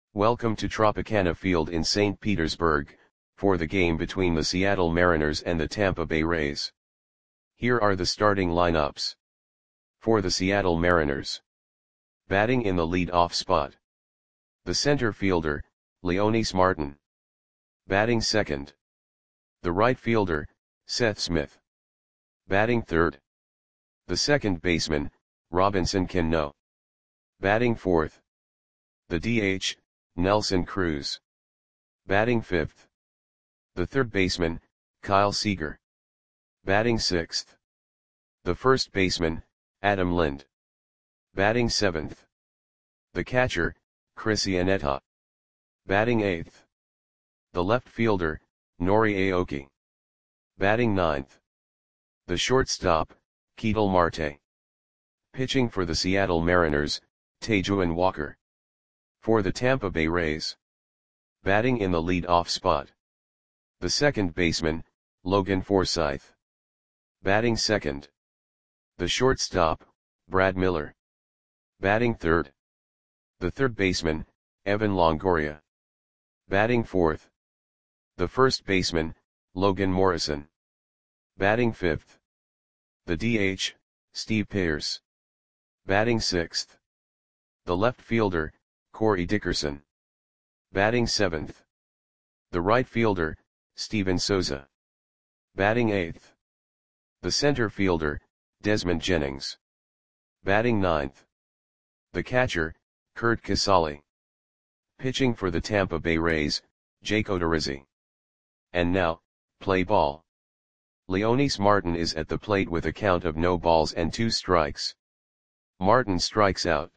Welcome to Tropicana Field in St. Petersburg, for the game between the Seattle Mariners and the Tampa Bay Rays. Here are the starting lineups. For the Seattle Mariners. Batting in the lead-off spot. The center fielder, Leonys Martin. Batting second. The right fielder, Seth Smith. Batting third. The second baseman, Robinson Cano. Batting fourth. The DH, Nelson Cruz. Batting fifth. The third baseman, Kyle Seager. Batting sixth. The first baseman, Adam Lind. Batting seventh. The catcher, Chris Iannetta. Batting eighth. The left fielder, Nori Aoki. Batting ninth. The shortstop, Ketel Marte. Pitching for the Seattle Mariners, Taijuan Walker. For the Tampa Bay Rays. Batting in the lead-off spot. The second baseman, Logan Forsythe. Batting second. The shortstop, Brad Miller. Batting third. The third baseman, Evan Longoria. Batting fourth. The first baseman, Logan Morrison. Batting fifth. The DH, Steve Pearce. Batting sixth. The left fielder, Corey Dickerson. Batting seventh. The right fielder, Steven Souza. Batting eighth. The center fielder, Desmond Jennings. Batting ninth. The catcher, Curt Casali. Pitching for the Tampa Bay Rays, Jake Odorizzi. And now, play ball. Leonys Martin is at the plate with a count of no balls and 2 strikes. Martin strikes out.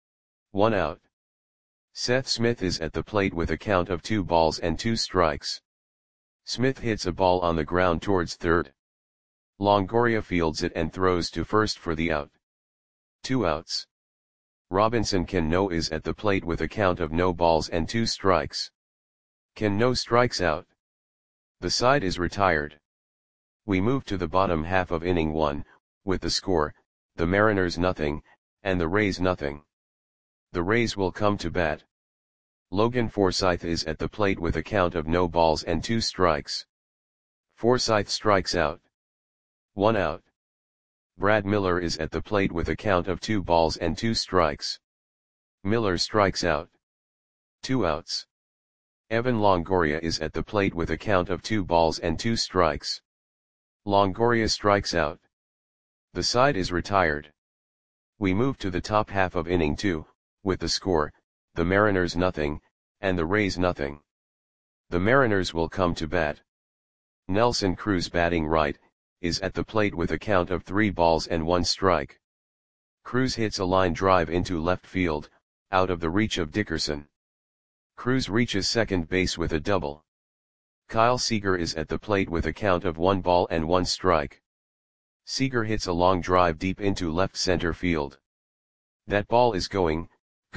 1 out. Seth Smith is at the plate with a count of 2 balls and 2 strikes. Smith hits a ball on the ground towards third. Longoria fields it and throws to first for the out. 2 outs. Robinson Cano is at the plate with a count of no balls and 2 strikes. Cano strikes out. The side is retired. We move to the bottom half of inning 1, with the score, the Mariners nothing, and the Rays nothing. The Rays will come to bat. Logan Forsythe is at the plate with a count of no balls and 2 strikes. Forsythe strikes out. 1 out. Brad Miller is at the plate with a count of 2 balls and 2 strikes. Miller strikes out. 2 outs. Evan Longoria is at the plate with a count of 2 balls and 2 strikes. Longoria strikes out. The side is retired. We move to the top half of inning 2, with the score, the Mariners nothing, and the Rays nothing. The Mariners will come to bat. Nelson Cruz batting right, is at the plate with a count of 3 balls and 1 strike. Cruz hits a line drive into left field, out of the reach of Dickerson. Cruz reaches second base with a double. Kyle Seager is at the plate with a count of 1 ball and 1 strike. Seager hits a long drive deep into left center field. That ball is gone.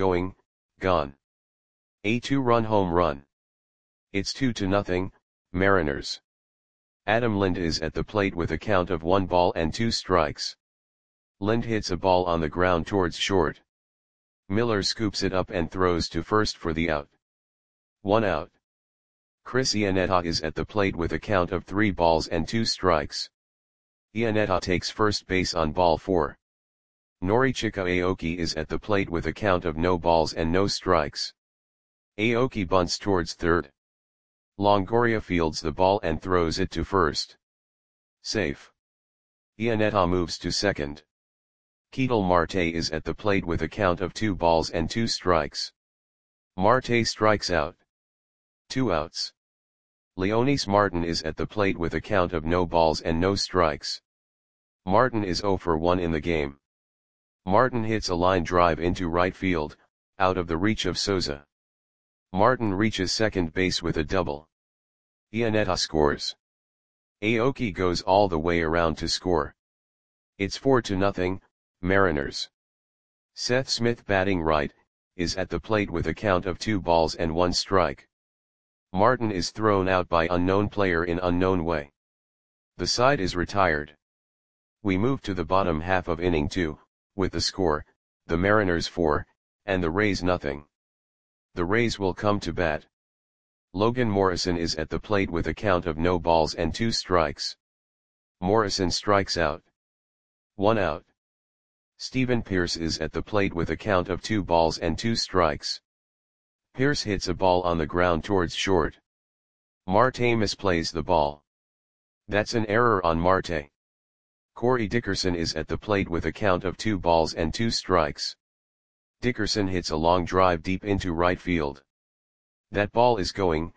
A 2-run home run. It's 2-0, Mariners. Adam Lind is at the plate with a count of 1 ball and 2 strikes. Lind hits a ball on the ground towards short. Miller scoops it up and throws to first for the out. 1 out. Chris Iannetta is at the plate with a count of 3 balls and 2 strikes. Iannetta takes first base on ball 4. Norichika Aoki is at the plate with a count of no balls and no strikes. Aoki bunts towards third. Longoria fields the ball and throws it to first. Safe. Iannetta moves to second. Ketel Marte is at the plate with a count of 2 balls and 2 strikes. Marte strikes out. 2 outs. Leonys Martin is at the plate with a count of no balls and no strikes. Martin is 0 for 1 in the game. Martin hits a line drive into right field, out of the reach of Souza. Martin reaches second base with a double. Iannetta scores. Aoki goes all the way around to score. It's 4-0, Mariners. Seth Smith batting right, is at the plate with a count of 2 balls and 1 strike. Martin is thrown out by unknown player in unknown way. The side is retired. We move to the bottom half of inning 2, with the score, the Mariners 4, and the Rays nothing. The Rays will come to bat. Logan Morrison is at the plate with a count of no balls and 2 strikes. Morrison strikes out. 1 out. Steven Pearce is at the plate with a count of 2 balls and 2 strikes. Pearce hits a ball on the ground towards short. Marte misplays the ball. That's an error on Marte. Corey Dickerson is at the plate with a count of 2 balls and 2 strikes. Dickerson hits a long drive deep into right field. That ball is gone.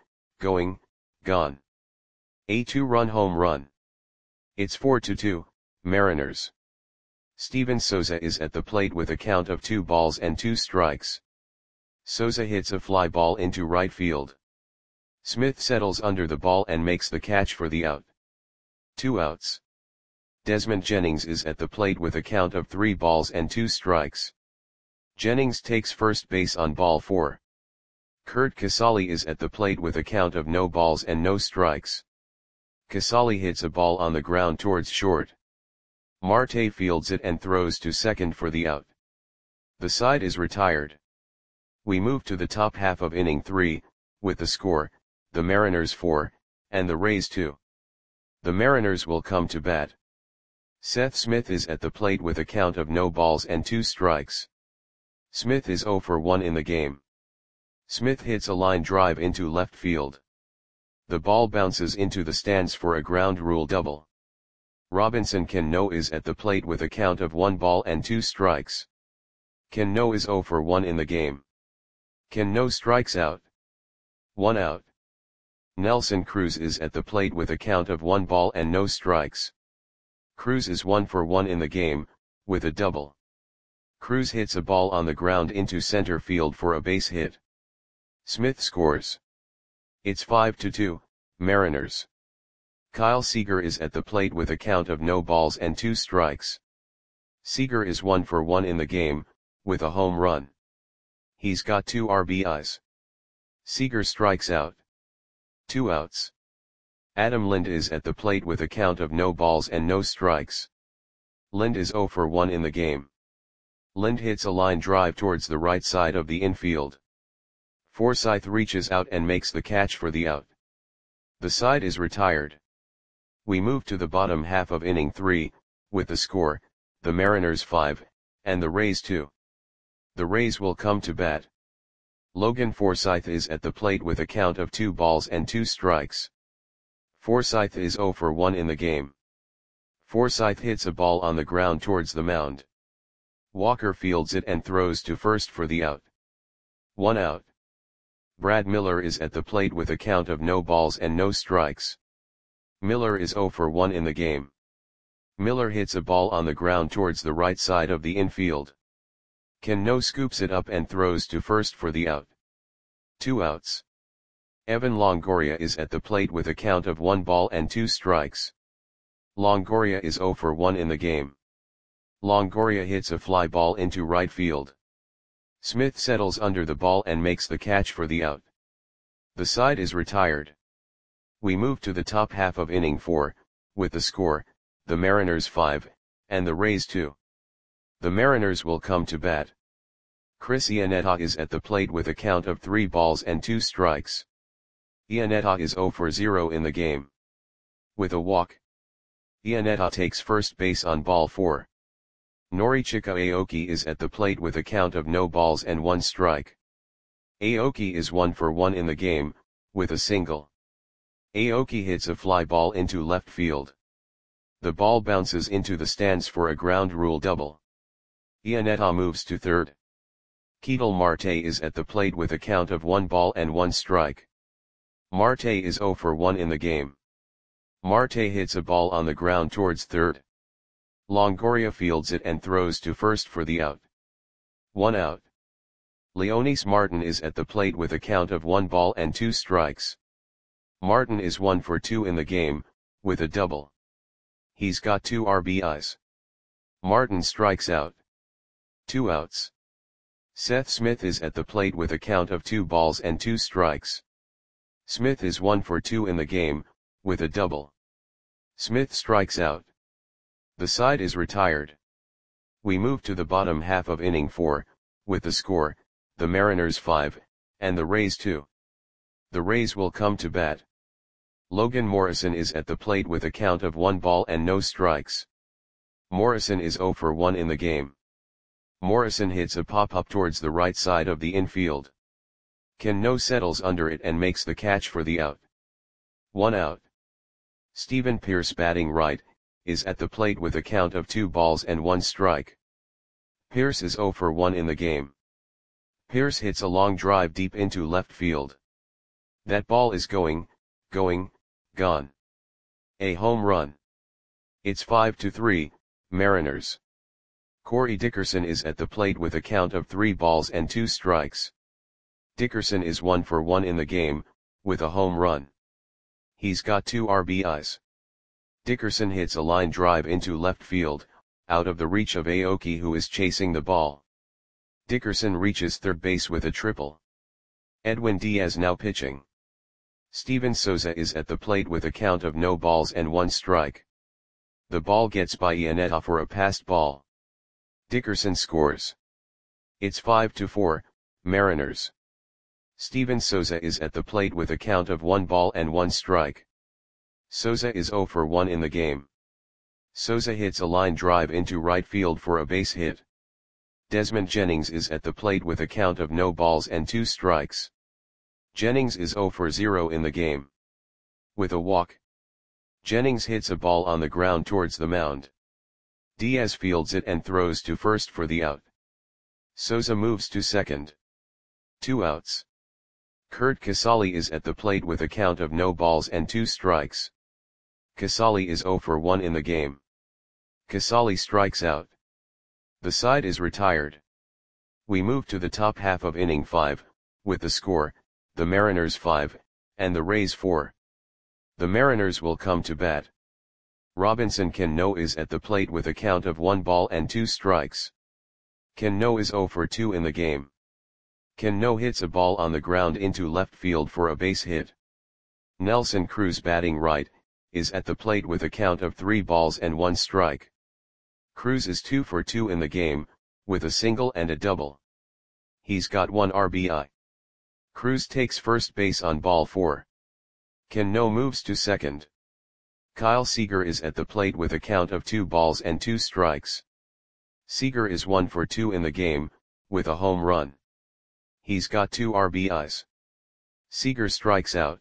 A 2-run home run. It's 4-2, Mariners. Steven Souza is at the plate with a count of 2 balls and 2 strikes. Souza hits a fly ball into right field. Smith settles under the ball and makes the catch for the out. 2 outs. Desmond Jennings is at the plate with a count of 3 balls and 2 strikes. Jennings takes first base on ball 4. Curt Casali is at the plate with a count of no balls and no strikes. Casali hits a ball on the ground towards short. Marte fields it and throws to second for the out. The side is retired. We move to the top half of inning 3, with the score, the Mariners 4, and the Rays 2. The Mariners will come to bat. Seth Smith is at the plate with a count of no balls and 2 strikes. Smith is 0 for 1 in the game. Smith hits a line drive into left field. The ball bounces into the stands for a ground rule double. Robinson Cano is at the plate with a count of 1 ball and 2 strikes. Cano is 0 for 1 in the game. Cano strikes out. 1 out. Nelson Cruz is at the plate with a count of 1 ball and no strikes. Cruz is 1 for 1 in the game, with a double. Cruz hits a ball on the ground into center field for a base hit. Smith scores. It's 5-2, Mariners. Kyle Seager is at the plate with a count of no balls and 2 strikes. Seager is 1 for 1 in the game, with a home run. He's got 2 RBIs. Seager strikes out. 2 outs. Adam Lind is at the plate with a count of no balls and no strikes. Lind is 0 for 1 in the game. Lind hits a line drive towards the right side of the infield. Forsythe reaches out and makes the catch for the out. The side is retired. We move to the bottom half of inning 3, with the score, the Mariners 5, and the Rays 2. The Rays will come to bat. Logan Forsythe is at the plate with a count of 2 balls and 2 strikes. Forsythe is 0 for 1 in the game. Forsythe hits a ball on the ground towards the mound. Walker fields it and throws to first for the out. 1 out. Brad Miller is at the plate with a count of no balls and no strikes. Miller is 0 for 1 in the game. Miller hits a ball on the ground towards the right side of the infield. Cano scoops it up and throws to first for the out. 2 outs. Evan Longoria is at the plate with a count of 1 ball and 2 strikes. Longoria is 0 for 1 in the game. Longoria hits a fly ball into right field. Smith settles under the ball and makes the catch for the out. The side is retired. We move to the top half of inning 4, with the score, the Mariners 5, and the Rays 2. The Mariners will come to bat. Chris Iannetta is at the plate with a count of 3 balls and 2 strikes. Iannetta is 0 for 0 in the game. With a walk. Iannetta takes first base on ball 4. Norichika Aoki is at the plate with a count of no balls and 1 strike. Aoki is 1 for 1 in the game, with a single. Aoki hits a fly ball into left field. The ball bounces into the stands for a ground rule double. Iannetta moves to third. Ketel Marte is at the plate with a count of 1 ball and 1 strike. Marte is 0 for 1 in the game. Marte hits a ball on the ground towards third. Longoria fields it and throws to first for the out. 1 out. Leonys Martin is at the plate with a count of 1 ball and 2 strikes. Martin is 1 for 2 in the game, with a double. He's got 2 RBIs. Martin strikes out. 2 outs. Seth Smith is at the plate with a count of 2 balls and 2 strikes. Smith is 1 for 2 in the game, with a double. Smith strikes out. The side is retired. We move to the bottom half of inning 4, with the score, the Mariners 5, and the Rays 2. The Rays will come to bat. Logan Morrison is at the plate with a count of 1 ball and no strikes. Morrison is 0 for 1 in the game. Morrison hits a pop-up towards the right side of the infield. Cano settles under it and makes the catch for the out. 1 out. Steven Pearce, batting right, is at the plate with a count of 2 balls and 1 strike. Pearce is 0 for 1 in the game. Pearce hits a long drive deep into left field. That ball is going, gone. A home run. It's 5-3, Mariners. Corey Dickerson is at the plate with a count of 3 balls and 2 strikes. Dickerson is 1 for 1 in the game, with a home run. He's got 2 RBIs. Dickerson hits a line drive into left field, out of the reach of Aoki, who is chasing the ball. Dickerson reaches third base with a triple. Edwin Diaz now pitching. Steven Souza is at the plate with a count of no balls and 1 strike. The ball gets by Iannetta for a passed ball. Dickerson scores. It's 5-4, Mariners. Steven Souza is at the plate with a count of 1 ball and 1 strike. Souza is 0 for 1 in the game. Souza hits a line drive into right field for a base hit. Desmond Jennings is at the plate with a count of no balls and 2 strikes. Jennings is 0 for 0 in the game. With a walk. Jennings hits a ball on the ground towards the mound. Diaz fields it and throws to first for the out. Souza moves to second. 2 outs. Curt Casali is at the plate with a count of no balls and 2 strikes. Casali is 0 for 1 in the game. Casali strikes out. The side is retired. We move to the top half of inning 5, with the score, the Mariners 5, and the Rays 4. The Mariners will come to bat. Robinson Cano is at the plate with a count of 1 ball and 2 strikes. Cano is 0 for 2 in the game. Cano hits a ball on the ground into left field for a base hit. Nelson Cruz, batting right, is at the plate with a count of 3 balls and 1 strike. Cruz is 2 for 2 in the game, with a single and a double. He's got 1 RBI. Cruz takes first base on ball 4. Cano moves to second. Kyle Seager is at the plate with a count of 2 balls and 2 strikes. Seager is 1 for 2 in the game, with a home run. He's got 2 RBIs. Seager strikes out.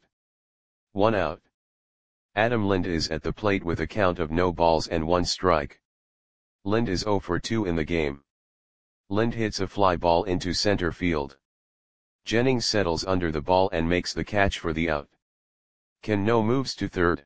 1 out. Adam Lind is at the plate with a count of no balls and 1 strike. Lind is 0 for 2 in the game. Lind hits a fly ball into center field. Jennings settles under the ball and makes the catch for the out. Cano moves to third.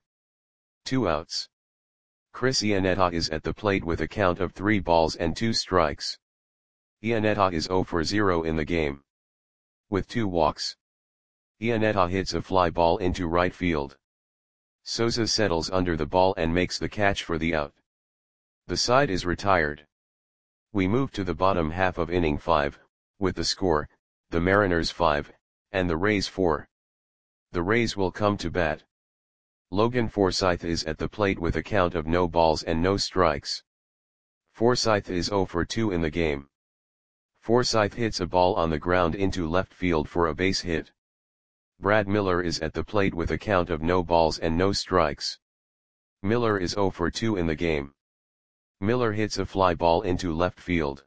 2 outs. Chris Iannetta is at the plate with a count of 3 balls and 2 strikes. Iannetta is 0 for 0 in the game. With 2 walks. Iannetta hits a fly ball into right field. Souza settles under the ball and makes the catch for the out. The side is retired. We move to the bottom half of inning 5, with the score, the Mariners 5, and the Rays 4. The Rays will come to bat. Logan Forsythe is at the plate with a count of no balls and no strikes. Forsythe is 0 for 2 in the game. Forsythe hits a ball on the ground into left field for a base hit. Brad Miller is at the plate with a count of no balls and no strikes. Miller is 0 for 2 in the game. Miller hits a fly ball into left field.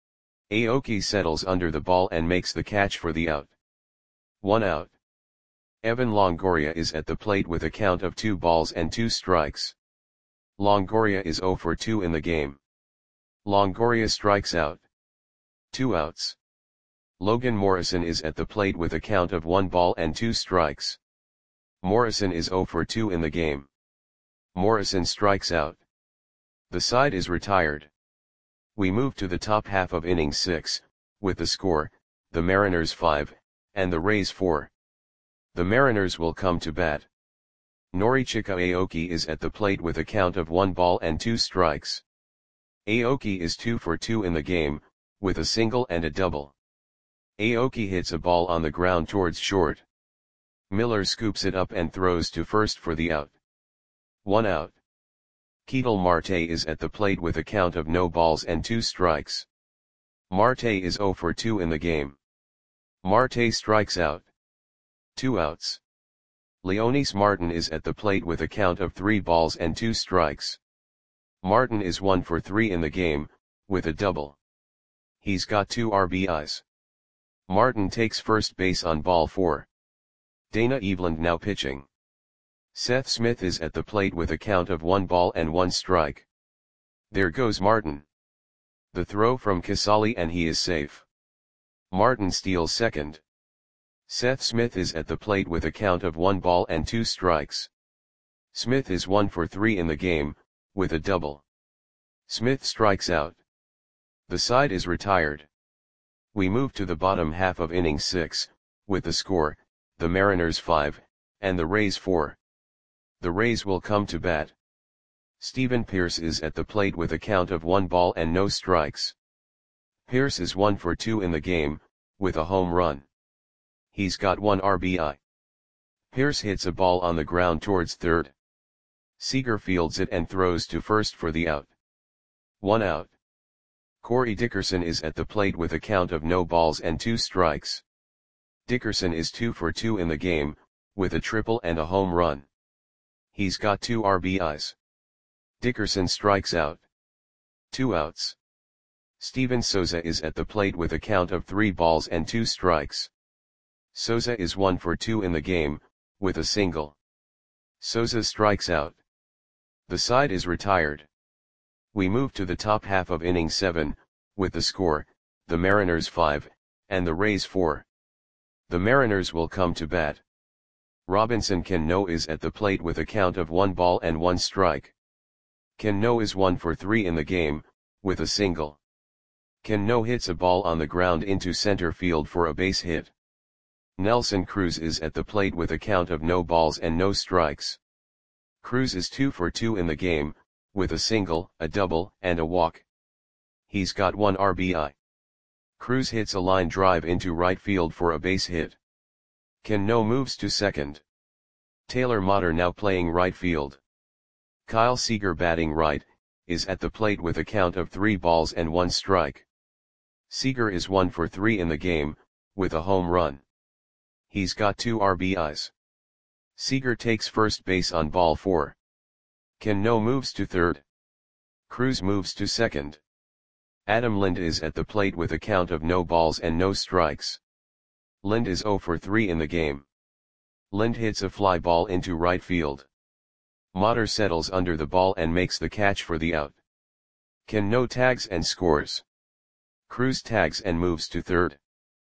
Aoki settles under the ball and makes the catch for the out. 1 out. Evan Longoria is at the plate with a count of 2 balls and 2 strikes. Longoria is 0 for 2 in the game. Longoria strikes out. 2 outs. Logan Morrison is at the plate with a count of 1 ball and 2 strikes. Morrison is 0 for 2 in the game. Morrison strikes out. The side is retired. We move to the top half of inning 6, with the score, the Mariners 5, and the Rays 4. The Mariners will come to bat. Norichika Aoki is at the plate with a count of 1 ball and 2 strikes. Aoki is 2 for 2 in the game, with a single and a double. Aoki hits a ball on the ground towards short. Miller scoops it up and throws to first for the out. 1 out. Ketel Marte is at the plate with a count of no balls and 2 strikes. Marte is 0 for 2 in the game. Marte strikes out. 2 outs. Leonys Martin is at the plate with a count of 3 balls and 2 strikes. Martin is 1 for 3 in the game, with a double. He's got 2 RBIs. Martin takes first base on ball 4. Dana Eveland now pitching. Seth Smith is at the plate with a count of 1 ball and 1 strike. There goes Martin. The throw from Casali and he is safe. Martin steals second. Seth Smith is at the plate with a count of 1 ball and 2 strikes. Smith is 1 for 3 in the game, with a double. Smith strikes out. The side is retired. We move to the bottom half of inning 6, with the score, the Mariners 5, and the Rays 4. The Rays will come to bat. Stephen Pearce is at the plate with a count of 1 ball and no strikes. Pearce is 1 for 2 in the game, with a home run. He's got 1 RBI. Pearce hits a ball on the ground towards third. Seager fields it and throws to first for the out. 1 out. Corey Dickerson is at the plate with a count of no balls and 2 strikes. Dickerson is 2 for 2 in the game, with a triple and a home run. He's got 2 RBIs. Dickerson strikes out. 2 outs. Steven Souza is at the plate with a count of 3 balls and 2 strikes. Souza is 1 for 2 in the game, with a single. Souza strikes out. The side is retired. We move to the top half of inning 7, with the score, the Mariners 5, and the Rays 4. The Mariners will come to bat. Robinson Cano is at the plate with a count of 1 ball and 1 strike. Cano is 1 for 3 in the game, with a single. Cano hits a ball on the ground into center field for a base hit. Nelson Cruz is at the plate with a count of no balls and no strikes. Cruz is 2 for 2 in the game, with a single, a double, and a walk. He's got 1 RBI. Cruz hits a line drive into right field for a base hit. Cano moves to second. Taylor Motter now playing right field. Kyle Seager batting right, is at the plate with a count of 3 balls and 1 strike. Seager is 1 for 3 in the game, with a home run. He's got 2 RBIs. Seager takes first base on ball 4. Cano moves to third. Cruz moves to second. Adam Lind is at the plate with a count of no balls and no strikes. Lind is 0 for 3 in the game. Lind hits a fly ball into right field. Motter settles under the ball and makes the catch for the out. Cano tags and scores. Cruz tags and moves to third.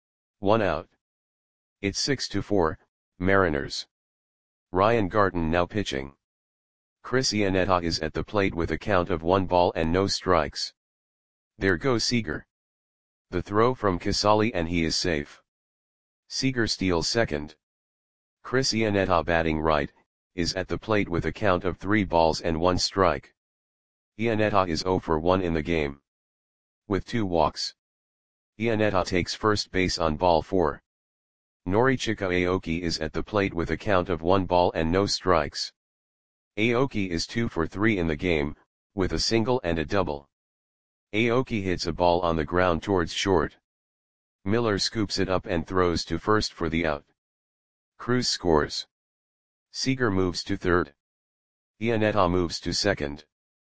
1 out. It's 6-4, Mariners. Ryan Garten now pitching. Chris Iannetta is at the plate with a count of 1 ball and no strikes. There goes Seager. The throw from Casali and he is safe. Seager steals second. Chris Iannetta batting right, is at the plate with a count of 3 balls and 1 strike. Iannetta is 0 for 1 in the game. With 2 walks. Iannetta takes first base on ball 4. Norichika Aoki is at the plate with a count of 1 ball and no strikes. Aoki is 2 for 3 in the game, with a single and a double. Aoki hits a ball on the ground towards short. Miller scoops it up and throws to first for the out. Cruz scores. Seager moves to third. Iannetta moves to second.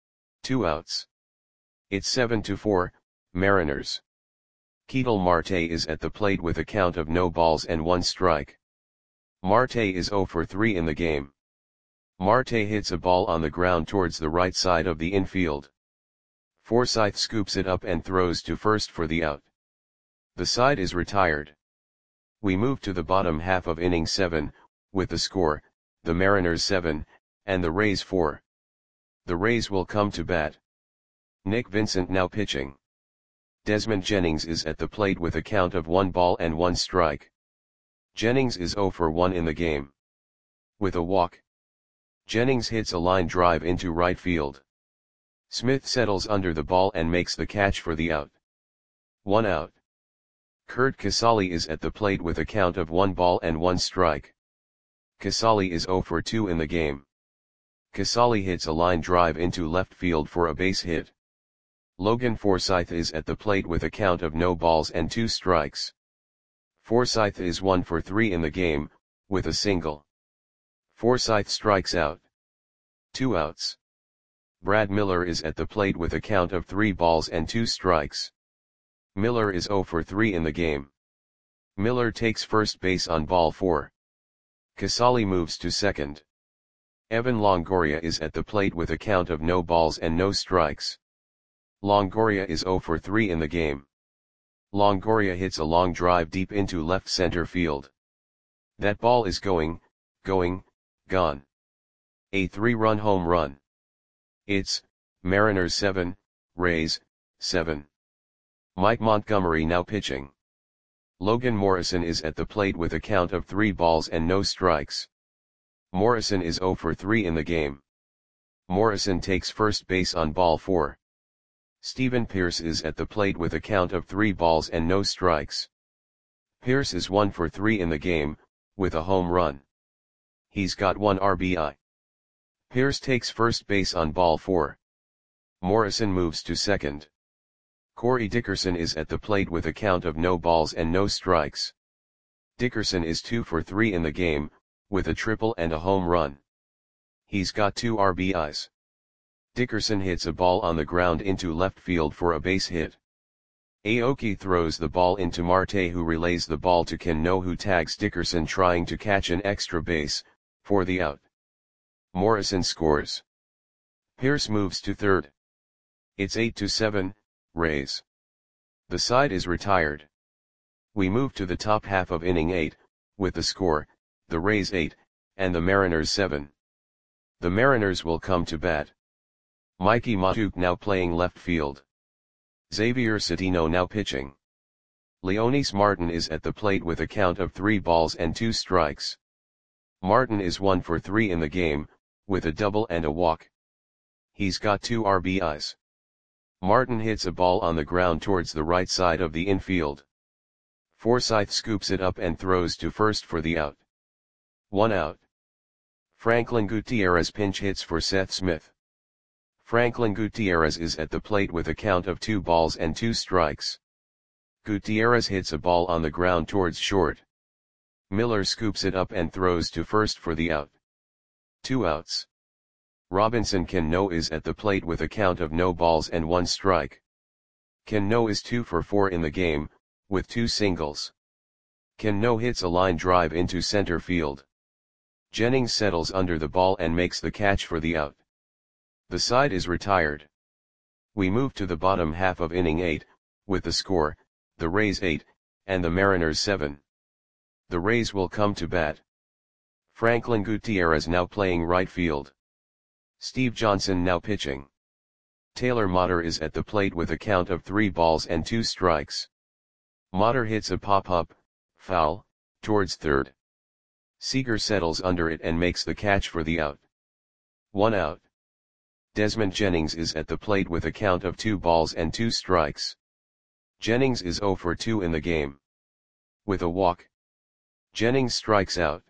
2 outs. It's 7-4, Mariners. Ketel Marte is at the plate with a count of no balls and 1 strike. Marte is 0 for 3 in the game. Marte hits a ball on the ground towards the right side of the infield. Forsythe scoops it up and throws to first for the out. The side is retired. We move to the bottom half of inning 7, with the score, the Mariners 7, and the Rays 4. The Rays will come to bat. Nick Vincent now pitching. Desmond Jennings is at the plate with a count of 1 ball and 1 strike. Jennings is 0 for 1 in the game. With a walk. Jennings hits a line drive into right field. Smith settles under the ball and makes the catch for the out. 1 out. Curt Casali is at the plate with a count of 1 ball and 1 strike. Casali is 0 for 2 in the game. Casali hits a line drive into left field for a base hit. Logan Forsythe is at the plate with a count of no balls and 2 strikes. Forsythe is 1 for 3 in the game, with a single. Forsythe strikes out. 2 outs. Brad Miller is at the plate with a count of 3 balls and 2 strikes. Miller is 0 for 3 in the game. Miller takes first base on ball 4. Casali moves to second. Evan Longoria is at the plate with a count of no balls and no strikes. Longoria is 0 for 3 in the game. Longoria hits a long drive deep into left center field. That ball is gone. A 3-run home run. It's Mariners 7, Rays 7. Mike Montgomery now pitching. Logan Morrison is at the plate with a count of 3 balls and no strikes. Morrison is 0 for 3 in the game. Morrison takes first base on ball 4. Steven Pearce is at the plate with a count of 3 balls and no strikes. Pearce is 1 for 3 in the game, with a home run. He's got 1 RBI. Pearce takes first base on ball 4. Morrison moves to second. Corey Dickerson is at the plate with a count of no balls and no strikes. Dickerson is 2 for 3 in the game, with a triple and a home run. He's got 2 RBIs. Dickerson hits a ball on the ground into left field for a base hit. Aoki throws the ball into Marte, who relays the ball to Cano, who tags Dickerson trying to catch an extra base, for the out. Morrison scores. Pearce moves to third. It's 8-7, Rays. The side is retired. We move to the top half of inning 8, with the score, the Rays 8, and the Mariners 7. The Mariners will come to bat. Mikey Matuk now playing left field. Xavier Cedeno now pitching. Leonys Martin is at the plate with a count of 3 balls and 2 strikes. Martin is 1 for 3 in the game, with a double and a walk. He's got 2 RBIs. Martin hits a ball on the ground towards the right side of the infield. Forsythe scoops it up and throws to first for the out. 1 out. Franklin Gutierrez pinch hits for Seth Smith. Franklin Gutierrez is at the plate with a count of 2 balls and 2 strikes. Gutierrez hits a ball on the ground towards short. Miller scoops it up and throws to first for the out. 2 outs. Robinson Cano is at the plate with a count of no balls and 1 strike. Cano is 2 for 4 in the game, with 2 singles. Cano hits a line drive into center field. Jennings settles under the ball and makes the catch for the out. The side is retired. We move to the bottom half of inning 8, with the score, the Rays 8, and the Mariners 7. The Rays will come to bat. Franklin Gutierrez now playing right field. Steve Johnson now pitching. Taylor Motter is at the plate with a count of 3 balls and 2 strikes. Motter hits a pop-up, foul, towards third. Seager settles under it and makes the catch for the out. 1 out. Desmond Jennings is at the plate with a count of 2 balls and 2 strikes. Jennings is 0 for 2 in the game. With a walk. Jennings strikes out.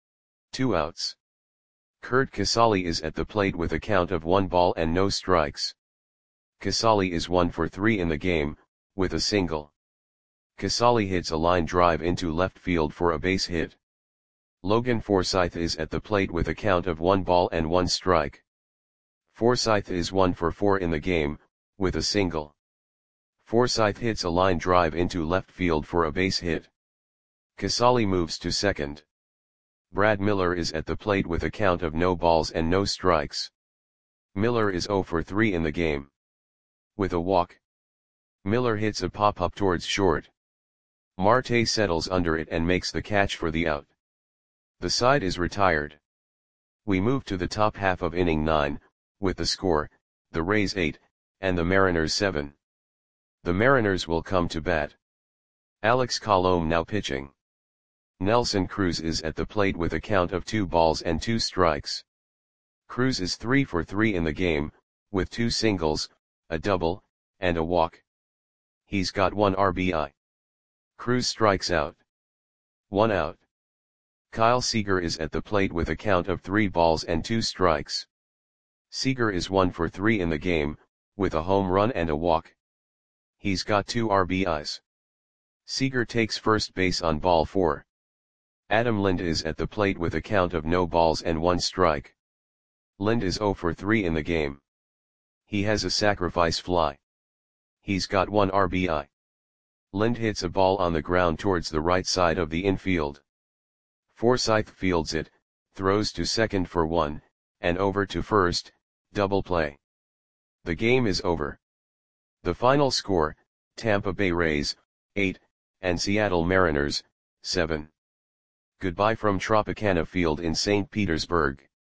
2 outs. Curt Casali is at the plate with a count of 1 ball and no strikes. Casali is 1 for 3 in the game, with a single. Casali hits a line drive into left field for a base hit. Logan Forsythe is at the plate with a count of 1 ball and 1 strike. Forsythe is 1 for 4 in the game, with a single. Forsythe hits a line drive into left field for a base hit. Casali moves to second. Brad Miller is at the plate with a count of no balls and no strikes. Miller is 0 for 3 in the game. With a walk. Miller hits a pop-up towards short. Marte settles under it and makes the catch for the out. The side is retired. We move to the top half of inning 9, with the score, the Rays 8, and the Mariners 7. The Mariners will come to bat. Alex Colomé now pitching. Nelson Cruz is at the plate with a count of 2 balls and 2 strikes. Cruz is 3 for 3 in the game, with 2 singles, a double, and a walk. He's got 1 RBI. Cruz strikes out. 1 out. Kyle Seager is at the plate with a count of 3 balls and 2 strikes. Seager is 1 for 3 in the game, with a home run and a walk. He's got 2 RBIs. Seager takes first base on ball 4. Adam Lind is at the plate with a count of no balls and 1 strike. Lind is 0 for 3 in the game. He has a sacrifice fly. He's got 1 RBI. Lind hits a ball on the ground towards the right side of the infield. Forsythe fields it, throws to second for 1, and over to first, double play. The game is over. The final score, Tampa Bay Rays, 8, and Seattle Mariners, 7. Goodbye from Tropicana Field in St. Petersburg.